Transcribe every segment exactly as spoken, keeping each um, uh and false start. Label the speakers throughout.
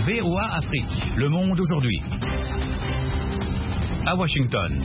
Speaker 1: V O A Afrique, Le Monde aujourd'hui. À Washington.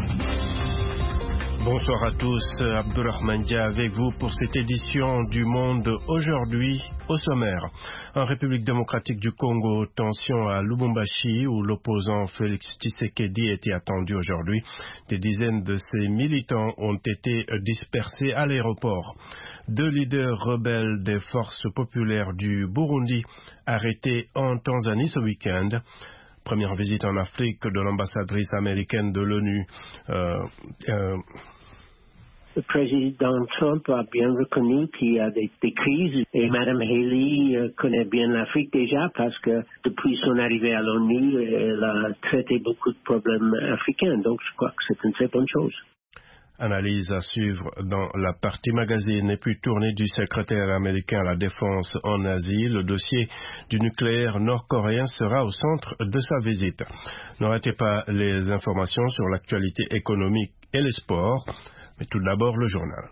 Speaker 2: Bonsoir à tous, Abdourahmane Dia avec vous pour cette édition du Monde aujourd'hui. Au sommaire, en République démocratique du Congo, tension à Lubumbashi où l'opposant Félix Tshisekedi était attendu aujourd'hui. Des dizaines de ses militants ont été dispersés à l'aéroport. Deux leaders rebelles des forces populaires du Burundi arrêtés en Tanzanie ce week-end. Première visite en Afrique de l'ambassadrice américaine de l'ONU. Euh, euh,
Speaker 3: Le président Trump a bien reconnu qu'il y a des, des crises et Mme Haley euh, connaît bien l'Afrique déjà parce que depuis son arrivée à l'ONU, elle a traité beaucoup de problèmes africains. Donc je crois que c'est une très bonne chose.
Speaker 2: Analyse à suivre dans la partie magazine et puis tournée du secrétaire américain à la défense en Asie. Le dossier du nucléaire nord-coréen sera au centre de sa visite. Ne ratez pas les informations sur l'actualité économique et les sports. Mais tout d'abord, le journal.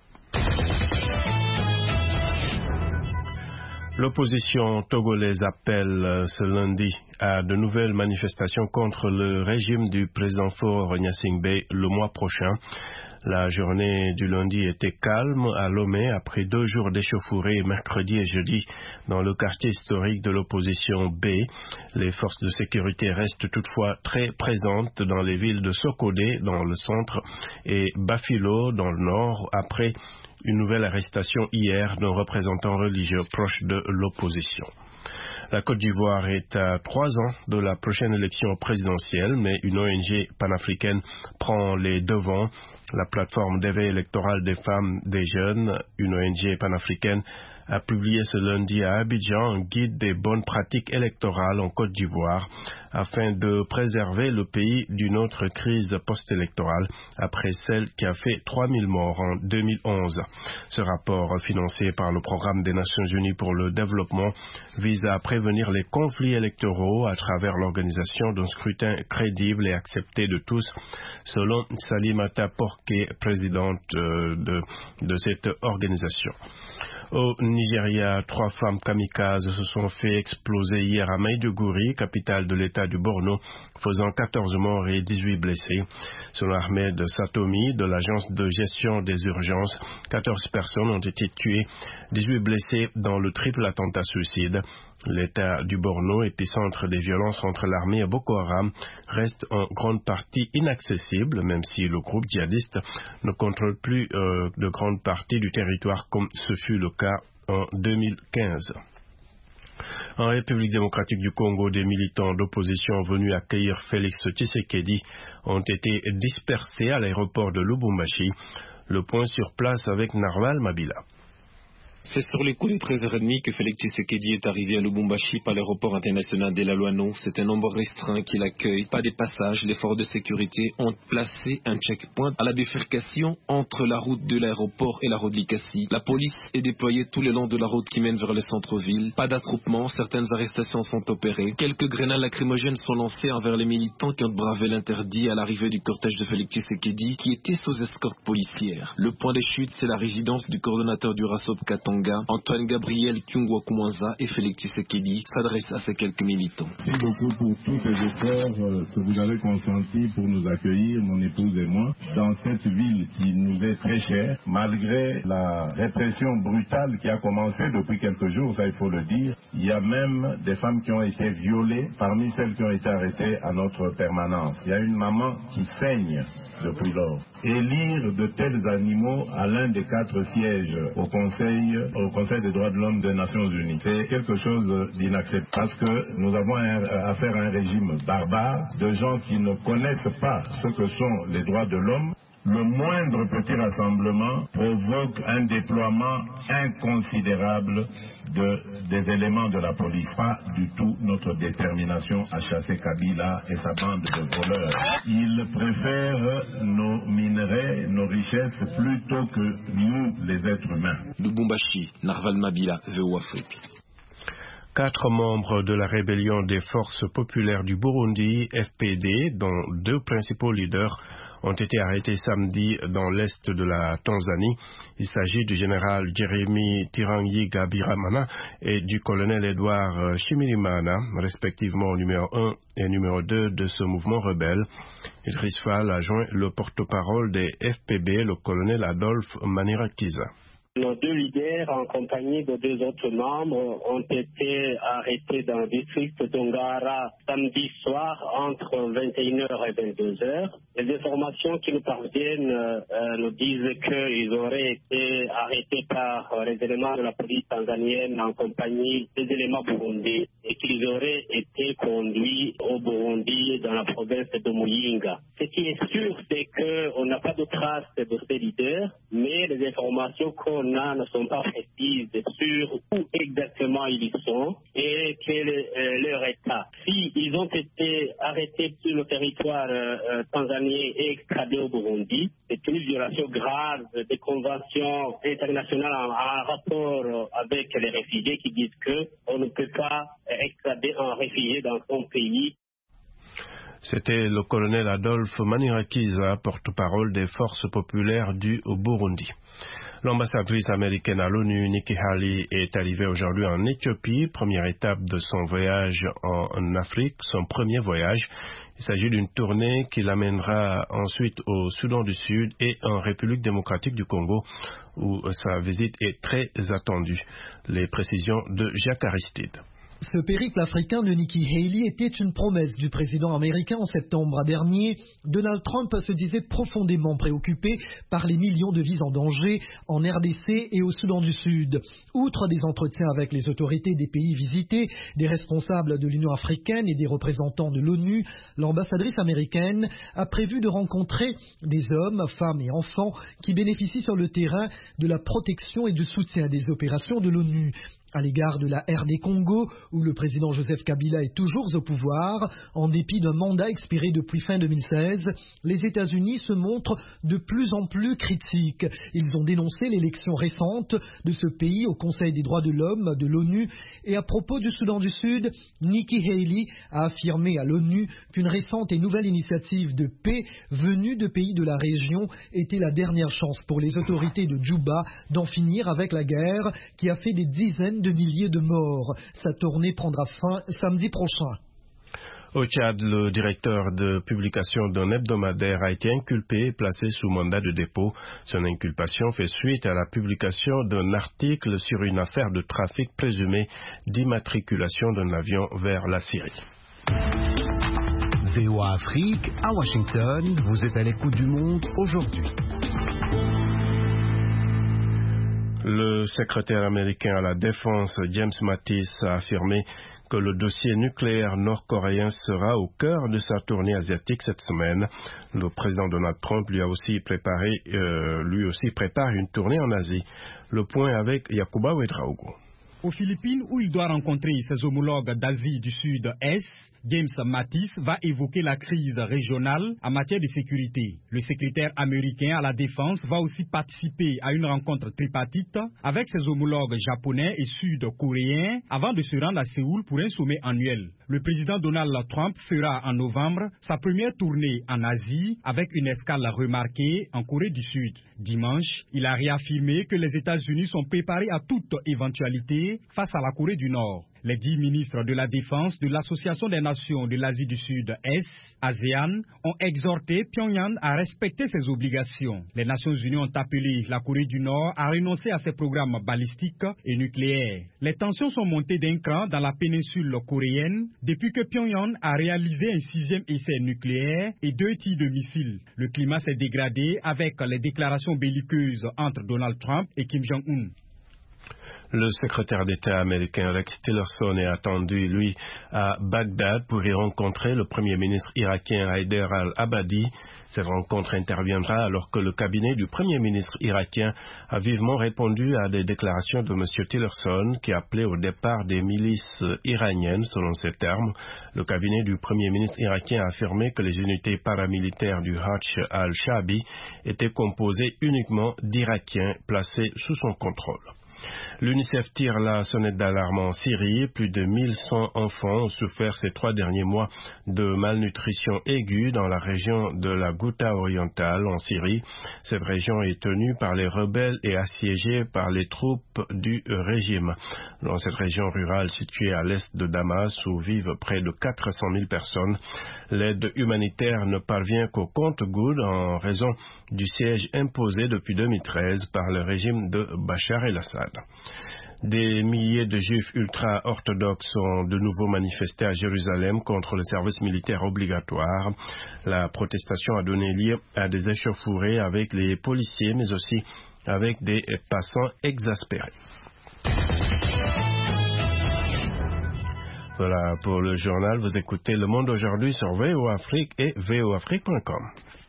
Speaker 2: L'opposition togolaise appelle ce lundi à de nouvelles manifestations contre le régime du président Faure Gnassingbé le mois prochain. La journée du lundi était calme à Lomé après deux jours d'échauffourée mercredi et jeudi dans le quartier historique de l'opposition B. Les forces de sécurité restent toutefois très présentes dans les villes de Sokodé dans le centre et Bafilo dans le nord après une nouvelle arrestation hier d'un représentant religieux proche de l'opposition. La Côte d'Ivoire est à trois ans de la prochaine élection présidentielle, mais une O N G panafricaine prend les devants. La plateforme d'éveil électoral des femmes des jeunes, une O N G panafricaine, a publié ce lundi à Abidjan un guide des bonnes pratiques électorales en Côte d'Ivoire afin de préserver le pays d'une autre crise post-électorale après celle qui a fait trois mille morts en deux mille onze. Ce rapport, financé par le Programme des Nations Unies pour le développement, vise à prévenir les conflits électoraux à travers l'organisation d'un scrutin crédible et accepté de tous, selon Salimata Porqué, présidente de, de cette organisation. Au Nigeria, trois femmes kamikazes se sont fait exploser hier à Maïdougouri, capitale de l'État du Borno, faisant quatorze morts et dix-huit blessés. Selon Ahmed Satomi de l'agence de gestion des urgences, quatorze personnes ont été tuées, dix-huit blessés dans le triple attentat suicide. L'État du Borno, épicentre des violences entre l'armée et Boko Haram, reste en grande partie inaccessible, même si le groupe djihadiste ne contrôle plus euh, de grande partie du territoire comme ce fut le cas en deux mille quinze. En République démocratique du Congo, des militants d'opposition venus accueillir Félix Tshisekedi ont été dispersés à l'aéroport de Lubumbashi. Le point sur place avec Narval Mabila.
Speaker 4: C'est sur les coups de treize heures trente que Félix Tshisekedi est arrivé à Lubumbashi par l'aéroport international de la Louano. C'est un nombre restreint qui l'accueille. Pas de passage. Les forces de sécurité ont placé un checkpoint à la bifurcation entre la route de l'aéroport et la route Likasi. La police est déployée tout le long de la route qui mène vers le centre-ville. Pas d'attroupement. Certaines arrestations sont opérées. Quelques grenades lacrymogènes sont lancées envers les militants qui ont bravé l'interdit à l'arrivée du cortège de Félix Tshisekedi qui était sous escorte policière. Le point de chute, c'est la résidence du coordonnateur du RASOP Katonga. Antoine Gabriel Kyungwa Koumanza et Félix Tshisekedi s'adressent à ces quelques militants.
Speaker 5: Merci beaucoup pour tous ces efforts euh, que vous avez consentis pour nous accueillir, mon épouse et moi, dans cette ville qui nous est très chère, malgré la répression brutale qui a commencé depuis quelques jours, ça il faut le dire. Il y a même des femmes qui ont été violées parmi celles qui ont été arrêtées à notre permanence. Il y a une maman qui saigne depuis lors. Élire de tels animaux à l'un des quatre sièges au Conseil au Conseil des droits de l'homme des Nations Unies. C'est quelque chose d'inacceptable parce que nous avons un, affaire à un régime barbare de gens qui ne connaissent pas ce que sont les droits de l'homme. Le moindre petit rassemblement provoque un déploiement inconsidérable de, des éléments de la police. Pas du tout notre détermination à chasser Kabila et sa bande de voleurs. Ils préfèrent nos minerais, nos richesses, plutôt que nous, les êtres humains.
Speaker 4: Lubumbashi, Narval Mabila, V O A Afrique.
Speaker 2: Quatre membres de la rébellion des forces populaires du Burundi, F P D, dont deux principaux leaders, ont été arrêtés samedi dans l'est de la Tanzanie. Il s'agit du général Jeremy Tirangi Gabiramana et du colonel Edouard Shimirimana, respectivement numéro un et numéro deux de ce mouvement rebelle. Idriss Fall a joint le porte-parole des F P B, le colonel Adolphe Manirakiza.
Speaker 6: Nos deux leaders, en compagnie de deux autres membres, ont été arrêtés dans le district d'Ongara samedi soir entre vingt et une heures et vingt-deux heures. Les informations qui nous parviennent euh, nous disent qu'ils auraient été arrêtés par les éléments de la police tanzanienne en compagnie des éléments burundais et qu'ils auraient été conduits au Burundi dans la province de Muyinga. Ce qui est sûr, c'est qu'on n'a pas de traces de ces leaders, mais les informations qu'on a ne sont pas précises sur où exactement ils sont et quel est euh, leur état. Si ils ont été arrêtés sur le territoire euh, tanzanien et extradés au Burundi, c'est une violation grave des conventions internationales en, en rapport avec les réfugiés qui disent qu'on ne peut pas extrader un réfugié dans son pays.
Speaker 2: C'était le colonel Adolphe Manirakiza, porte-parole des forces populaires du Burundi. L'ambassadrice américaine à l'ONU, Nikki Haley, est arrivée aujourd'hui en Éthiopie, première étape de son voyage en Afrique, son premier voyage. Il s'agit d'une tournée qui l'amènera ensuite au Soudan du Sud et en République démocratique du Congo, où sa visite est très attendue. Les précisions de Jacques Aristide.
Speaker 7: Ce périple africain de Nikki Haley était une promesse du président américain en septembre dernier. Donald Trump se disait profondément préoccupé par les millions de vies en danger en R D C et au Soudan du Sud. Outre des entretiens avec les autorités des pays visités, des responsables de l'Union africaine et des représentants de l'ONU, l'ambassadrice américaine a prévu de rencontrer des hommes, femmes et enfants qui bénéficient sur le terrain de la protection et du soutien des opérations de l'ONU. À l'égard de la R D Congo, où le président Joseph Kabila est toujours au pouvoir, en dépit d'un mandat expiré depuis fin deux mille seize, les États-Unis se montrent de plus en plus critiques. Ils ont dénoncé l'élection récente de ce pays au Conseil des droits de l'homme de l'ONU et à propos du Soudan du Sud, Nikki Haley a affirmé à l'ONU qu'une récente et nouvelle initiative de paix venue de pays de la région était la dernière chance pour les autorités de Djouba d'en finir avec la guerre qui a fait des dizaines de milliers de morts. Sa tournée prendra fin samedi prochain.
Speaker 2: Au Tchad, le directeur de publication d'un hebdomadaire a été inculpé et placé sous mandat de dépôt. Son inculpation fait suite à la publication d'un article sur une affaire de trafic présumé d'immatriculation d'un avion vers la Syrie.
Speaker 8: V O A Afrique, à Washington, vous êtes à l'écoute du monde aujourd'hui.
Speaker 2: Le secrétaire américain à la Défense, James Mattis, a affirmé que le dossier nucléaire nord-coréen sera au cœur de sa tournée asiatique cette semaine. Le président Donald Trump lui a aussi préparé, euh, lui aussi prépare une tournée en Asie. Le point avec Yacouba Ouedraogo.
Speaker 9: Aux Philippines, où il doit rencontrer ses homologues d'Asie du Sud-Est, James Mattis va évoquer la crise régionale en matière de sécurité. Le secrétaire américain à la Défense va aussi participer à une rencontre tripartite avec ses homologues japonais et sud-coréens avant de se rendre à Séoul pour un sommet annuel. Le président Donald Trump fera en novembre sa première tournée en Asie avec une escale remarquée en Corée du Sud. Dimanche, il a réaffirmé que les États-Unis sont préparés à toute éventualité face à la Corée du Nord. Les dix ministres de la Défense de l'Association des Nations de l'Asie du Sud-Est, ASEAN, ont exhorté Pyongyang à respecter ses obligations. Les Nations Unies ont appelé la Corée du Nord à renoncer à ses programmes balistiques et nucléaires. Les tensions sont montées d'un cran dans la péninsule coréenne depuis que Pyongyang a réalisé un sixième essai nucléaire et deux tirs de missiles. Le climat s'est dégradé avec les déclarations belliqueuses entre Donald Trump et Kim Jong-un.
Speaker 2: Le secrétaire d'État américain Rex Tillerson est attendu, lui, à Bagdad pour y rencontrer le premier ministre irakien Haider al-Abadi. Cette rencontre interviendra alors que le cabinet du premier ministre irakien a vivement répondu à des déclarations de M. Tillerson qui appelait au départ des milices iraniennes, selon ses termes. Le cabinet du premier ministre irakien a affirmé que les unités paramilitaires du Hajj al-Shaabi étaient composées uniquement d'Irakiens placés sous son contrôle. L'UNICEF tire la sonnette d'alarme en Syrie. Plus de mille cent enfants ont souffert ces trois derniers mois de malnutrition aiguë dans la région de la Ghouta orientale en Syrie. Cette région est tenue par les rebelles et assiégée par les troupes du régime. Dans cette région rurale située à l'est de Damas où vivent près de quatre cent mille personnes, l'aide humanitaire ne parvient qu'au compte-gouttes en raison du siège imposé depuis deux mille treize par le régime de Bachar el-Assad. Des milliers de juifs ultra-orthodoxes ont de nouveau manifesté à Jérusalem contre le service militaire obligatoire. La protestation a donné lieu à des échauffourées avec les policiers, mais aussi avec des passants exaspérés. Voilà pour le journal. Vous écoutez Le Monde aujourd'hui sur V O Afrique et V O Afrique point com.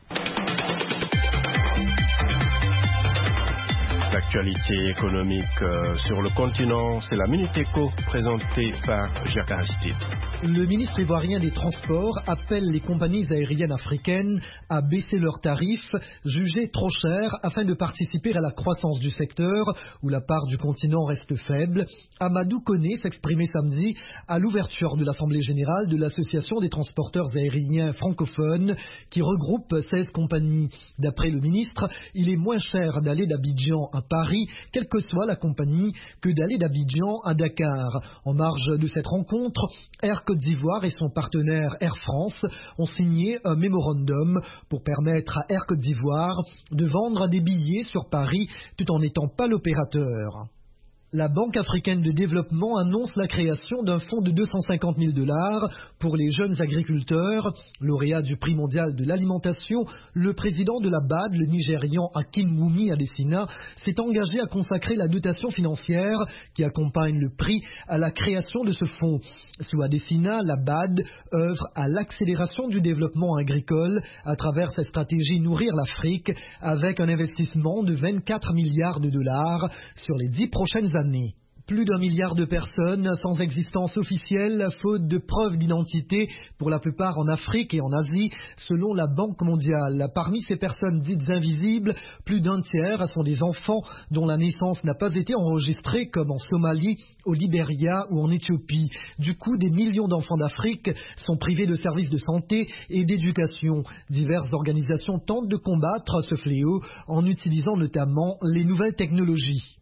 Speaker 2: L'actualité économique euh, sur le continent, c'est la Minute Éco présentée par Jacques Aristide.
Speaker 7: Le ministre ivoirien des Transports appelle les compagnies aériennes africaines à baisser leurs tarifs, jugés trop chers, afin de participer à la croissance du secteur, où la part du continent reste faible. Amadou Koné s'exprimait samedi à l'ouverture de l'Assemblée générale de l'Association des transporteurs aériens francophones, qui regroupe seize compagnies. D'après le ministre, il est moins cher d'aller d'Abidjan à Paris, quelle que soit la compagnie, que d'aller d'Abidjan à Dakar. En marge de cette rencontre, Air Côte d'Ivoire et son partenaire Air France ont signé un mémorandum pour permettre à Air Côte d'Ivoire de vendre des billets sur Paris tout en n'étant pas l'opérateur. La Banque africaine de développement annonce la création d'un fonds de deux cent cinquante mille dollars pour les jeunes agriculteurs. Lauréat du prix mondial de l'alimentation, le président de la B A D, le Nigérian Akinwumi Adesina, s'est engagé à consacrer la dotation financière qui accompagne le prix à la création de ce fonds. Sous Adesina, la B A D œuvre à l'accélération du développement agricole à travers sa stratégie Nourrir l'Afrique avec un investissement de vingt-quatre milliards de dollars sur les dix prochaines années. Plus d'un milliard de personnes sans existence officielle, faute de preuves d'identité, pour la plupart en Afrique et en Asie, selon la Banque mondiale. Parmi ces personnes dites invisibles, plus d'un tiers sont des enfants dont la naissance n'a pas été enregistrée, comme en Somalie, au Libéria ou en Éthiopie. Du coup, des millions d'enfants d'Afrique sont privés de services de santé et d'éducation. Diverses organisations tentent de combattre ce fléau en utilisant notamment les nouvelles technologies.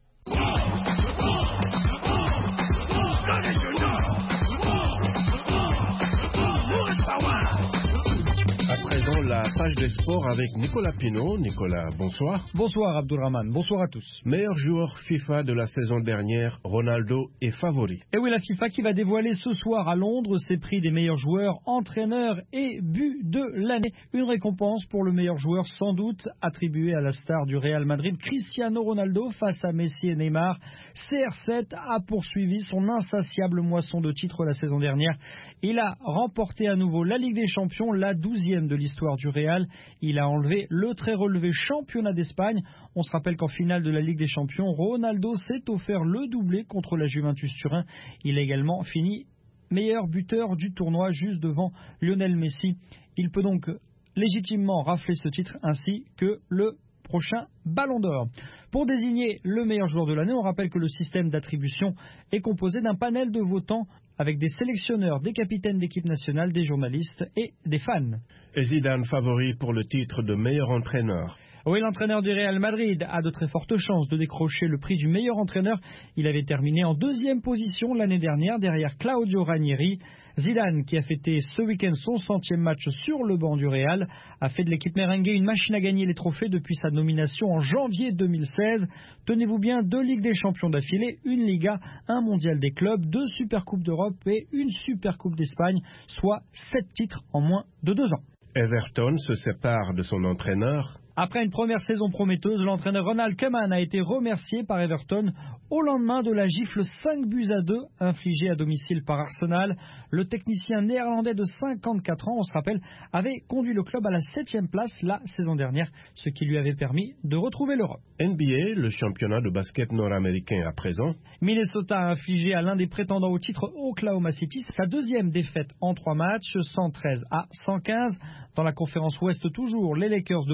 Speaker 2: À présent, la page des sports avec Nicolas Pinault. Nicolas, bonsoir.
Speaker 10: Bonsoir Abdulrahman, bonsoir à tous.
Speaker 2: Meilleur joueur FIFA de la saison dernière, Ronaldo est favori.
Speaker 10: Et oui, la FIFA qui va dévoiler ce soir à Londres ses prix des meilleurs joueurs, entraîneurs et buts de l'année. Une récompense pour le meilleur joueur sans doute attribuée à la star du Real Madrid, Cristiano Ronaldo, face à Messi et Neymar. C R sept a poursuivi son insatiable moisson de titres la saison dernière. Il a remporté à nouveau la Ligue des Champions, la douzième de l'histoire du Real. Il a enlevé le très relevé championnat d'Espagne. On se rappelle qu'en finale de la Ligue des Champions, Ronaldo s'est offert le doublé contre la Juventus Turin. Il a également fini meilleur buteur du tournoi, juste devant Lionel Messi. Il peut donc légitimement rafler ce titre ainsi que le prochain Ballon d'Or. Pour désigner le meilleur joueur de l'année, on rappelle que le système d'attribution est composé d'un panel de votants avec des sélectionneurs, des capitaines d'équipe nationale, des journalistes et des fans.
Speaker 2: Et Zidane favori pour le titre de meilleur entraîneur.
Speaker 10: Oui, l'entraîneur du Real Madrid a de très fortes chances de décrocher le prix du meilleur entraîneur. Il avait terminé en deuxième position l'année dernière derrière Claudio Ranieri. Zidane, qui a fêté ce week-end son centième match sur le banc du Real, a fait de l'équipe merengue une machine à gagner les trophées depuis sa nomination en janvier deux mille seize. Tenez-vous bien, deux Ligues des Champions d'affilée, une Liga, un Mondial des clubs, deux Supercoupes d'Europe et une Supercoupe d'Espagne, soit sept titres en moins de deux ans.
Speaker 2: Everton se sépare de son entraîneur.
Speaker 10: Après une première saison prometteuse, l'entraîneur Ronald Koeman a été remercié par Everton au lendemain de la gifle cinq buts à deux infligée à domicile par Arsenal. Le technicien néerlandais de cinquante-quatre ans, on se rappelle, avait conduit le club à la septième place la saison dernière, ce qui lui avait permis de retrouver l'Europe.
Speaker 2: N B A, le championnat de basket nord-américain à présent.
Speaker 10: Minnesota a infligé à l'un des prétendants au titre Oklahoma City sa deuxième défaite en trois matchs, cent treize à cent quinze. Dans la conférence Ouest toujours, les Lakers de Los Angeles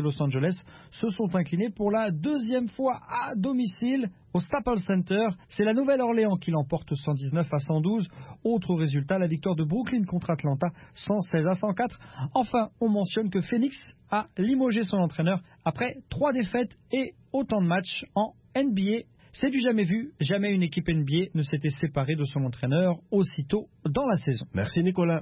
Speaker 10: Angeles se sont inclinés pour la deuxième fois à domicile au Staples Center. C'est la Nouvelle-Orléans qui l'emporte cent dix-neuf à cent douze. Autre résultat, la victoire de Brooklyn contre Atlanta, cent seize à cent quatre. Enfin, on mentionne que Phoenix a limogé son entraîneur après trois défaites et autant de matchs en N B A. C'est du jamais vu, jamais une équipe N B A ne s'était séparée de son entraîneur aussitôt dans la saison.
Speaker 2: Merci Nicolas.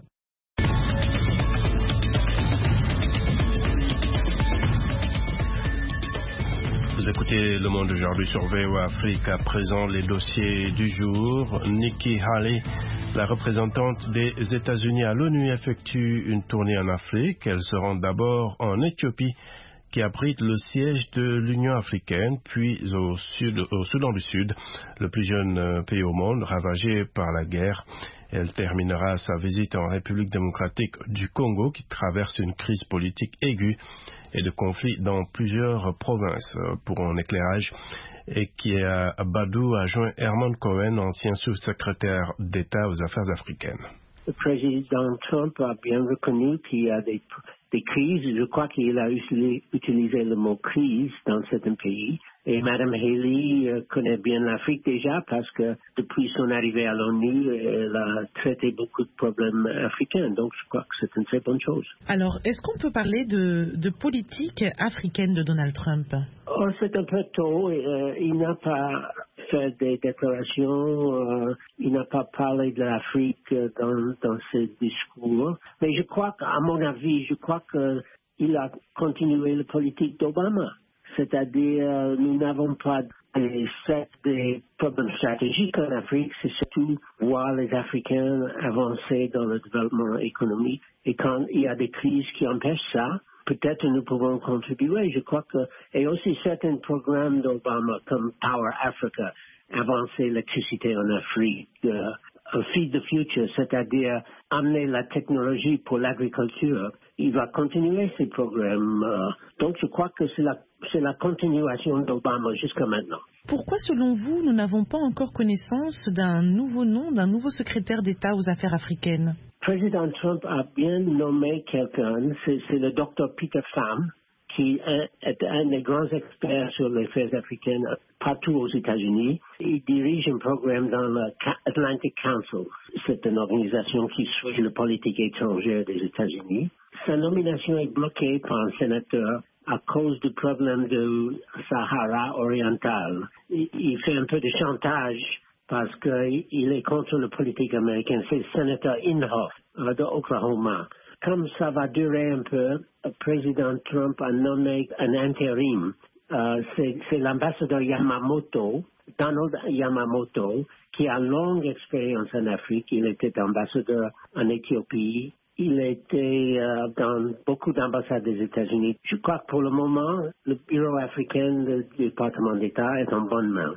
Speaker 2: Vous écoutez Le Monde aujourd'hui sur V O A Afrique. À présent, les dossiers du jour. Nikki Haley, la représentante des États-Unis à l'ONU, effectue une tournée en Afrique. Elle se rend d'abord en Éthiopie, qui abrite le siège de l'Union africaine, puis au, sud, au Soudan du Sud, le plus jeune pays au monde ravagé par la guerre. Elle terminera sa visite en République démocratique du Congo, qui traverse une crise politique aiguë et de conflits dans plusieurs provinces. Pour un éclairage, et qui est à Badou, a joint Herman Cohen, ancien sous-secrétaire d'État aux affaires africaines.
Speaker 3: Le président Trump a bien reconnu qu'il y a des, des crises. Je crois qu'il a utilisé le mot crise dans certains pays. Et Mme Haley connaît bien l'Afrique déjà parce que depuis son arrivée à l'ONU, elle a traité beaucoup de problèmes africains. Donc je crois que c'est une très bonne chose.
Speaker 11: Alors, est-ce qu'on peut parler de, de politique africaine de Donald Trump?
Speaker 3: Oh, c'est un peu tôt. Euh, il n'a pas fait des déclarations. Euh, il n'a pas parlé de l'Afrique dans, dans ses discours. Mais je crois qu'à mon avis, je crois qu'il a continué la politique d'Obama. C'est-à-dire, nous n'avons pas des, des problèmes stratégiques en Afrique, c'est surtout voir les Africains avancer dans le développement économique. Et quand il y a des crises qui empêchent ça, peut-être nous pouvons contribuer. Je crois que, et aussi certains programmes d'Obama comme Power Africa, avancer l'électricité en Afrique, euh, Feed the Future, c'est-à-dire amener la technologie pour l'agriculture. Il va continuer ces programmes. Euh, donc je crois que c'est la, c'est la continuation d'Obama jusqu'à maintenant.
Speaker 11: Pourquoi, selon vous, nous n'avons pas encore connaissance d'un nouveau nom, d'un nouveau secrétaire d'État aux affaires africaines?
Speaker 3: Le président Trump a bien nommé quelqu'un, c'est, c'est le docteur Peter Pham, qui est un des grands experts sur les affaires africaines partout aux États-Unis. Il dirige un programme dans l'Atlantic Council. C'est une organisation qui suit la politique étrangère des États-Unis. Sa nomination est bloquée par un sénateur à cause du problème du Sahara oriental. Il fait un peu de chantage parce qu'il est contre la politique américaine. C'est le sénateur Inhofe de Oklahoma. Comme ça va durer un peu, le président Trump a nommé un intérim. Euh, c'est, c'est l'ambassadeur Yamamoto, Donald Yamamoto, qui a une longue expérience en Afrique. Il était ambassadeur en Éthiopie. Il était euh, dans beaucoup d'ambassades des États-Unis. Je crois que pour le moment, le bureau africain du département d'État est en bonne main.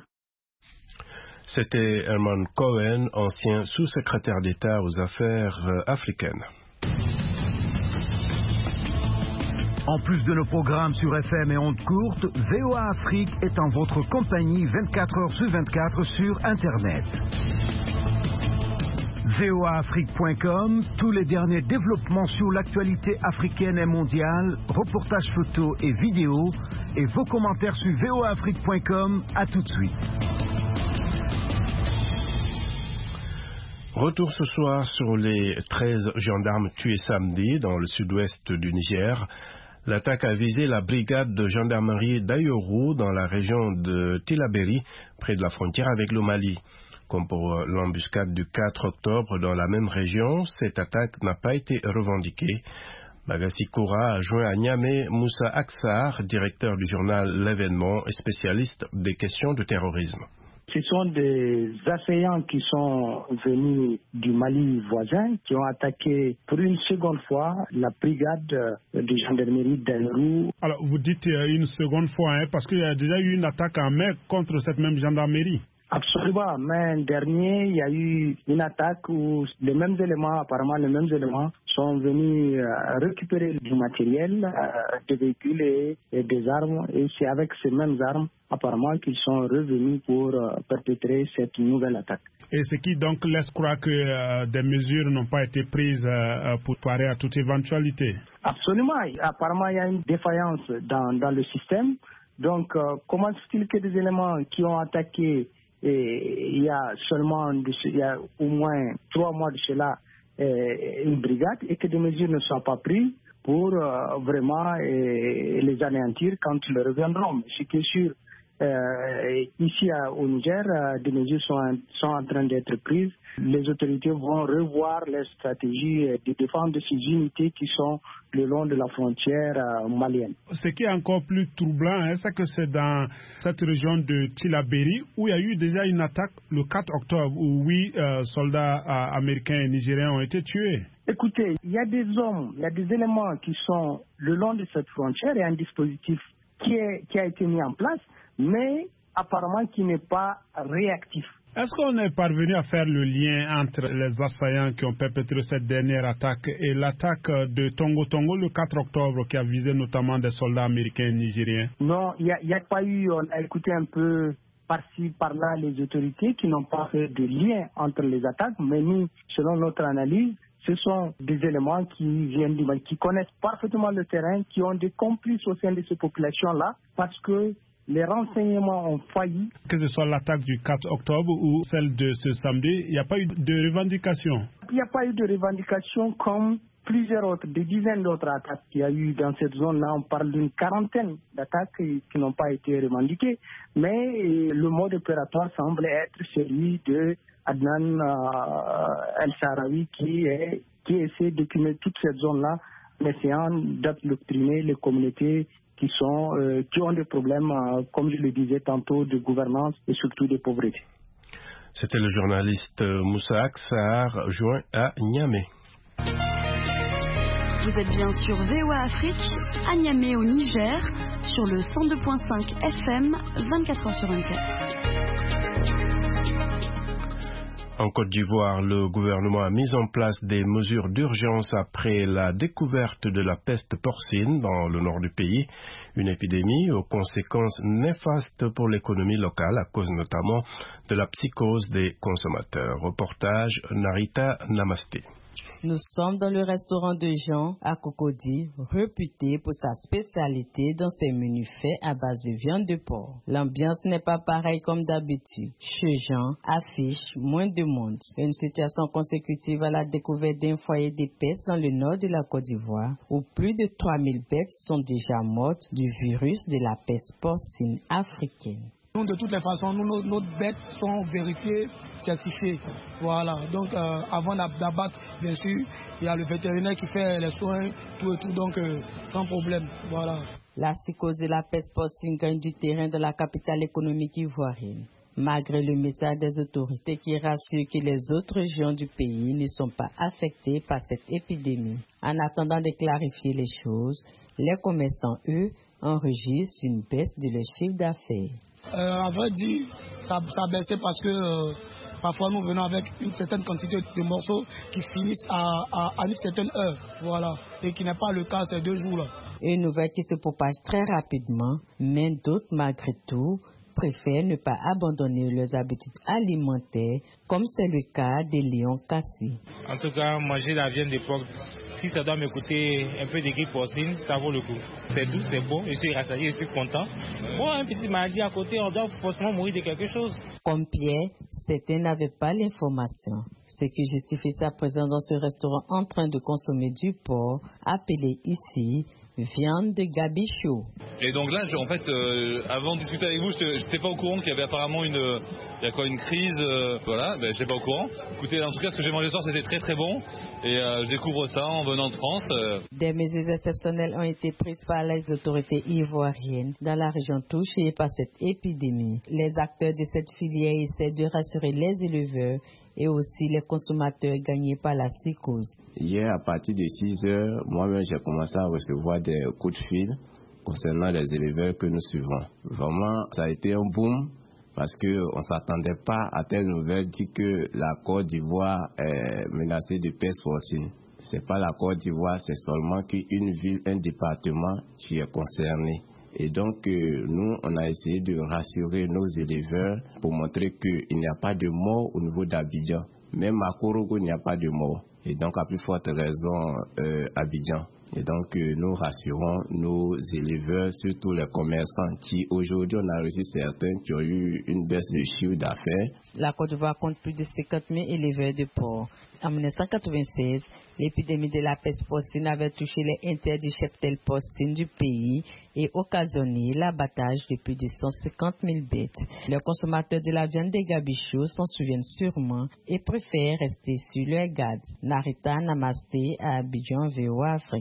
Speaker 2: C'était Herman Cohen, ancien sous-secrétaire d'État aux affaires africaines.
Speaker 8: En plus de nos programmes sur F M et ondes courtes, V O A Afrique est en votre compagnie vingt-quatre heures sur vingt-quatre sur Internet. V O A Afrique point com, tous les derniers développements sur l'actualité africaine et mondiale, reportages photos et vidéos, et vos commentaires sur V O A Afrique point com. À tout de suite.
Speaker 2: Retour ce soir sur les treize gendarmes tués samedi dans le sud-ouest du Niger. L'attaque a visé la brigade de gendarmerie d'Ayoru dans la région de Tillabéri, près de la frontière avec le Mali. Comme pour l'embuscade du quatre octobre dans la même région, cette attaque n'a pas été revendiquée. Magassi Koura a joint à Niamey Moussa Aksar, directeur du journal L'Événement et spécialiste des questions de terrorisme.
Speaker 12: Ce sont des assaillants qui sont venus du Mali voisin, qui ont attaqué pour une seconde fois la brigade de gendarmerie d'Ayoru.
Speaker 13: Alors, vous dites une seconde fois, hein, parce qu'il y a déjà eu une attaque en mai contre cette même gendarmerie.
Speaker 12: Absolument. Mais dernier, il y a eu une attaque où les mêmes éléments, apparemment les mêmes éléments, sont venus euh, récupérer du matériel, euh, des véhicules et, et des armes. Et c'est avec ces mêmes armes, apparemment, qu'ils sont revenus pour euh, perpétrer cette nouvelle attaque.
Speaker 13: Et ce qui donc laisse croire que euh, des mesures n'ont pas été prises euh, pour parer à toute éventualité.
Speaker 12: Absolument. Apparemment, il y a une défaillance dans, dans le système. Donc, euh, comment se fait-il que des éléments qui ont attaqué et, il y a seulement de, il y a au moins trois mois de cela et, une brigade et que des mesures ne soient pas prises pour euh, vraiment et, les anéantir quand ils reviendront. Ce qui est sûr, euh, ici à, au Niger, euh, des mesures sont, sont en train d'être prises. Les autorités vont revoir les stratégies de défense de ces unités qui sont le long de la frontière euh, malienne.
Speaker 13: Ce qui est encore plus troublant, hein, c'est que c'est dans cette région de Tillabéri où il y a eu déjà une attaque le quatre octobre où huit euh, soldats euh, américains et nigériens ont été tués.
Speaker 12: Écoutez, il y a des hommes, il y a des éléments qui sont le long de cette frontière et un dispositif qui, est, qui a été mis en place, mais apparemment qui n'est pas réactif.
Speaker 13: Est-ce qu'on est parvenu à faire le lien entre les assaillants qui ont perpétré cette dernière attaque et l'attaque de Tongo Tongo le quatre octobre qui a visé notamment des soldats américains et nigériens?
Speaker 12: Non, il n'y a, a pas eu, on a écouté un peu par-ci, par-là les autorités qui n'ont pas fait de lien entre les attaques, mais nous, selon notre analyse, ce sont des éléments qui viennent du Mali, qui connaissent parfaitement le terrain, qui ont des complices au sein de ces populations-là, parce que les renseignements ont failli.
Speaker 13: Que ce soit l'attaque du quatre octobre ou celle de ce samedi, il n'y a pas eu de revendication.
Speaker 12: Il n'y a pas eu de revendication comme plusieurs autres, des dizaines d'autres attaques qu'il y a eu dans cette zone-là. On parle d'une quarantaine d'attaques qui, qui n'ont pas été revendiquées. Mais le mode opératoire semble être celui de Adnan euh, El-Sahraoui qui, est, qui essaie d'écumer toute cette zone-là en essayant d'endoctriner les communautés qui, sont, euh, qui ont des problèmes, euh, comme je le disais tantôt, de gouvernance et surtout de pauvreté.
Speaker 2: C'était le journaliste Moussa Aksar, joint à Niamey.
Speaker 14: Vous êtes bien sur V O A Afrique, à Niamey au Niger, sur le cent deux virgule cinq F M, vingt-quatre heures sur vingt-quatre.
Speaker 2: En Côte d'Ivoire, le gouvernement a mis en place des mesures d'urgence après la découverte de la peste porcine dans le nord du pays, une épidémie aux conséquences néfastes pour l'économie locale à cause notamment de la psychose des consommateurs. Reportage Narita Namasté.
Speaker 15: Nous sommes dans le restaurant de Jean à Cocody, réputé pour sa spécialité dans ses menus faits à base de viande de porc. L'ambiance n'est pas pareille comme d'habitude. Chez Jean affiche moins de monde. Une situation consécutive à la découverte d'un foyer de peste dans le nord de la Côte d'Ivoire, où plus de trois mille bêtes sont déjà mortes du virus de la peste porcine africaine.
Speaker 16: De toutes les façons, nous, nos, nos bêtes sont vérifiées, certifiées. Voilà. Donc, euh, avant d'abattre, bien sûr, il y a le vétérinaire qui fait les soins, tout et tout, donc euh, sans problème. Voilà.
Speaker 15: La psychose de la peste porcine gagne du terrain dans la capitale économique ivoirienne. Malgré le message des autorités qui rassurent que les autres régions du pays ne sont pas affectées par cette épidémie. En attendant de clarifier les choses, les commerçants, eux, enregistrent une baisse de leur chiffre d'affaires.
Speaker 16: Euh, à vrai dire, ça, ça a baissé parce que euh, parfois nous venons avec une certaine quantité de morceaux qui finissent à, à, à une certaine heure, voilà, et qui n'est pas le cas ces deux jours-là.
Speaker 15: Une nouvelle qui se propage très rapidement, mais d'autres, malgré tout, préfèrent ne pas abandonner leurs habitudes alimentaires, comme c'est le cas de Léon Kassi.
Speaker 17: En tout cas, manger la viande de porc, si ça doit me coûter un peu de grippe porcine, ça vaut le coup. C'est doux, c'est bon, je suis rassasié, je suis content. Bon, un petit maladie à côté, on doit forcément mourir de quelque chose.
Speaker 15: Comme Pierre, certains n'avaient pas l'information, ce qui justifie sa présence dans ce restaurant en train de consommer du porc, appelé ici viande de gabichou.
Speaker 18: Et donc là, je, en fait, euh, avant de discuter avec vous, je n'étais pas au courant qu'il y avait apparemment une, il y a quoi, une crise, euh, voilà, ben, je n'étais pas au courant. Écoutez, en tout cas, ce que j'ai mangé ce soir, c'était très très bon, et euh, je découvre ça en venant de France. Euh.
Speaker 15: Des mesures exceptionnelles ont été prises par les autorités ivoiriennes dans la région touchée par cette épidémie. Les acteurs de cette filière essaient de rassurer les éleveurs et aussi les consommateurs gagnés par la psychose.
Speaker 19: Hier, à partir de six heures, moi-même, j'ai commencé à recevoir des coups de fil concernant les éleveurs que nous suivons. Vraiment, ça a été un boom parce qu'on ne s'attendait pas à telle nouvelle dit que la Côte d'Ivoire est menacée de peste porcine. Ce n'est pas la Côte d'Ivoire, c'est seulement qu'une ville, un département qui est concerné. Et donc, euh, nous, on a essayé de rassurer nos éleveurs pour montrer qu'il n'y a pas de mort au niveau d'Abidjan. Même à Korogo, il n'y a pas de mort. Et donc, à plus forte raison, euh, Abidjan. Et donc, euh, nous rassurons nos éleveurs, surtout les commerçants, qui aujourd'hui, on a reçu certains qui ont eu une baisse de chiffre d'affaires.
Speaker 15: La Côte d'Ivoire compte plus de cinquante mille éleveurs de porcs. En mille neuf cent quatre-vingt-seize, l'épidémie de la peste porcine avait touché les interdits cheptels porcines du pays et occasionné l'abattage de plus de cent cinquante mille bêtes. Les consommateurs de la viande des gabichos s'en souviennent sûrement et préfèrent rester sur leur garde. Narita Namasté à Abidjan, V O A Afrique.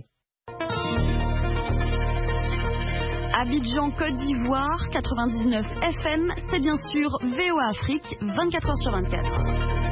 Speaker 14: Abidjan, Côte d'Ivoire, quatre-vingt-dix-neuf F M, c'est bien sûr V O A Afrique, vingt-quatre heures sur vingt-quatre.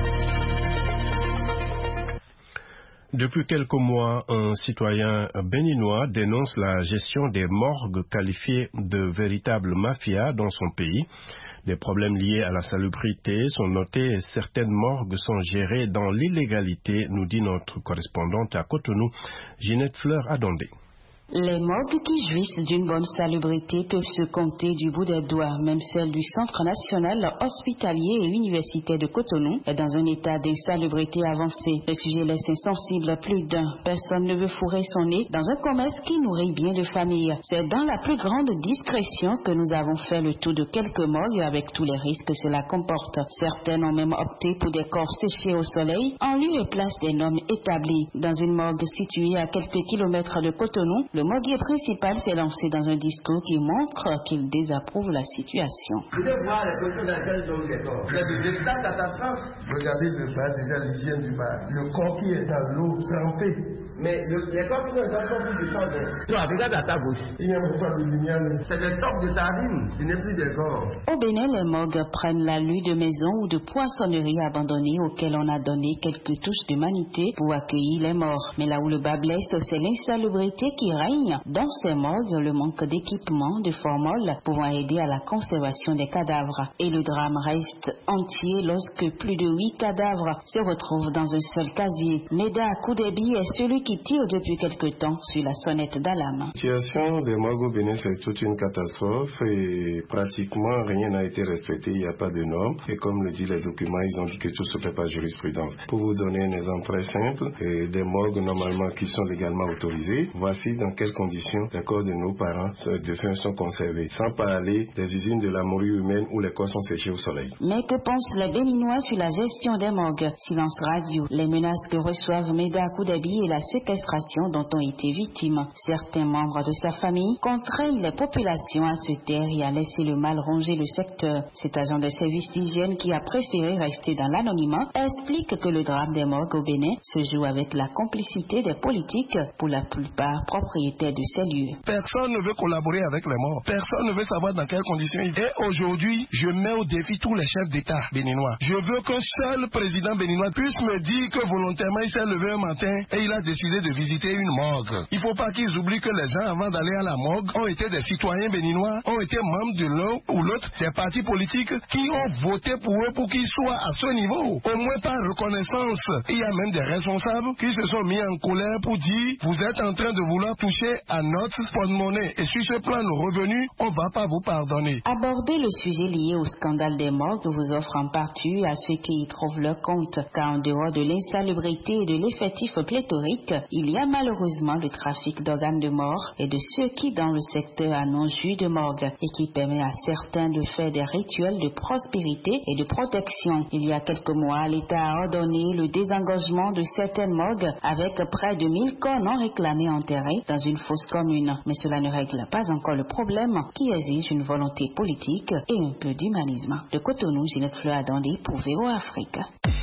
Speaker 2: Depuis quelques mois, un citoyen béninois dénonce la gestion des morgues qualifiées de véritables mafias dans son pays. Des problèmes liés à la salubrité sont notés et certaines morgues sont gérées dans l'illégalité, nous dit notre correspondante à Cotonou, Ginette Fleur-Adondé.
Speaker 20: Les morgues qui jouissent d'une bonne salubrité peuvent se compter du bout des doigts. Même celle du Centre national hospitalier et universitaire de Cotonou est dans un état d'insalubrité avancé. Le sujet laisse insensible plus d'un. Personne ne veut fourrer son nez dans un commerce qui nourrit bien de familles. C'est dans la plus grande discrétion que nous avons fait le tour de quelques morgues avec tous les risques que cela comporte. Certaines ont même opté pour des corps séchés au soleil en lieu et place des normes établies. Dans une morgue située à quelques kilomètres de Cotonou, le morguier principal s'est lancé dans un discours qui montre qu'il désapprouve la situation.
Speaker 21: Je vais voir les conditions dans lesquelles sont les corps. C'est de état catastrophe. Regardez le bas, déjà l'hygiène du bas. Le corps qui est dans l'eau trempé. Mais le, les corps qui sont dans l'eau plus de temps. Toi, regarde à ta gauche. Il n'y a pas de lumière. C'est des tops de sardines. Ce n'est plus des corps.
Speaker 20: Au Bénin, les morgues prennent l'allure de maisons ou de poissonneries abandonnées auxquelles on a donné quelques touches d'humanité pour accueillir les morts. Mais là où le bas blesse, c'est l'insalubrité qui règne. Dans ces morgues, le manque d'équipement, de formol pouvant aider à la conservation des cadavres. Et le drame reste entier lorsque plus de huit cadavres se retrouvent dans un seul casier. Meda Koudébi est celui qui tire depuis quelque temps sur la sonnette d'alarme.
Speaker 22: La situation des morgues au Bénin, c'est toute une catastrophe et pratiquement rien n'a été respecté, il n'y a pas de normes. Et comme le disent les documents, ils ont dit que tout se fait par jurisprudence. Pour vous donner un exemple très simple, des morgues normalement qui sont légalement autorisées, voici dans quelles conditions les corps de nos parents défunts sont conservés. Sans parler des usines de la morue humaine où les corps sont séchés au soleil.
Speaker 20: Mais que pensent les Béninois sur la gestion des morgues? Silence radio. Les menaces que reçoivent Meda Koudébi et la séquestration dont ont été victimes. Certains membres de sa famille contraignent les populations à se taire et à laisser le mal ronger le secteur. Cet agent de service d'hygiène qui a préféré rester dans l'anonymat explique que le drame des morgues au Bénin se joue avec la complicité des politiques, pour la plupart propriétaires de ces lieux.
Speaker 21: Personne ne veut collaborer avec les morts. Personne ne veut savoir dans quelles conditions ils sont. Et aujourd'hui, je mets au défi tous les chefs d'État béninois. Je veux qu'un seul président béninois puisse me dire que volontairement il s'est levé un matin et il a décidé de visiter une morgue. Il ne faut pas qu'ils oublient que les gens, avant d'aller à la morgue, ont été des citoyens béninois, ont été membres de l'un ou l'autre des partis politiques qui ont voté pour eux pour qu'ils soient à ce niveau. Au moins par reconnaissance. Il y a même des responsables qui se sont mis en colère pour dire vous êtes en train de vouloir toucher à notre porte-monnaie et sur ce plan de revenus, on ne va pas vous pardonner.
Speaker 20: Aborder le sujet lié au scandale des morgues vous offre en partie à ceux qui y trouvent leur compte, car en dehors de l'insalubrité et de l'effectif pléthorique, il y a malheureusement le trafic d'organes de mort et de ceux qui dans le secteur en ont jus de morgue et qui permet à certains de faire des rituels de prospérité et de protection. Il y a quelques mois, l'État a ordonné le désengagement de certaines morgues avec près de mille corps non réclamés enterrés dans une fosse commune. Mais cela ne règle pas encore le problème qui exige une volonté politique et un peu d'humanisme. De Cotonou, Ginette Fleur-Adondé pour V O A Afrique.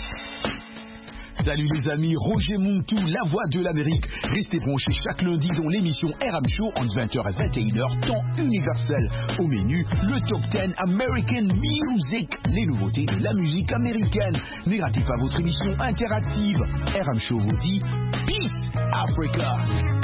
Speaker 23: Salut les amis, Roger Montou, la voix de l'Amérique. Restez branchés chaque lundi dans l'émission R M Show entre vingt heures et vingt et une heures, temps universel. Au menu, le Top dix American Music, les nouveautés de la musique américaine. Ne ratez pas votre émission interactive. R M Show vous dit Peace Africa.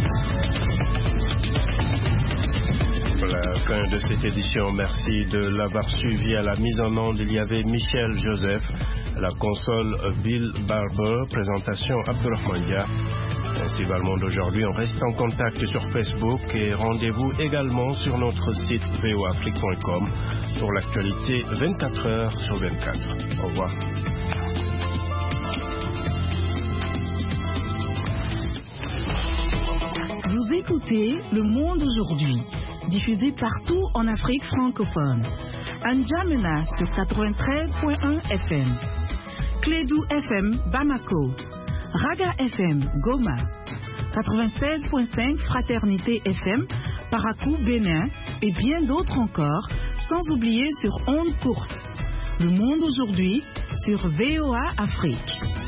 Speaker 2: Voilà, fin de cette édition. Merci de l'avoir suivi. À la mise en onde, il y avait Michel Joseph, la console Bill Barber, présentation Abdurrahman Dia. Ainsi va le monde aujourd'hui. On reste en contact sur Facebook et rendez-vous également sur notre site v o afrique point com pour l'actualité vingt-quatre heures sur vingt-quatre. Au revoir.
Speaker 1: Vous écoutez Le Monde aujourd'hui, diffusé partout en Afrique francophone. À N'Djamena sur quatre-vingt-treize point un F M. Clédou F M Bamako. Raga F M Goma. quatre-vingt-seize point cinq Fraternité F M Parakou Bénin et bien d'autres encore, sans oublier sur ondes courtes. Le Monde aujourd'hui sur V O A Afrique.